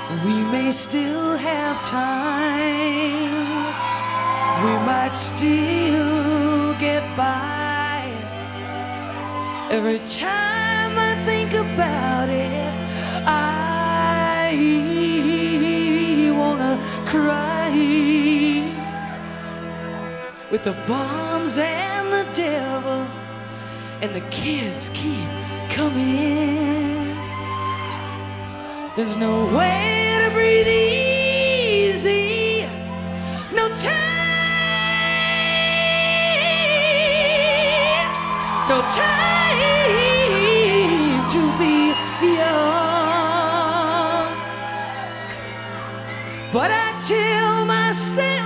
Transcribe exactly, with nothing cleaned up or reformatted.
We may still have time. We might still get by. Every time I think about it, I wanna cry. With the bombs and the devil, and the kids keep coming. There's no way to breathe easy. No time. No time to be young. But I tell myself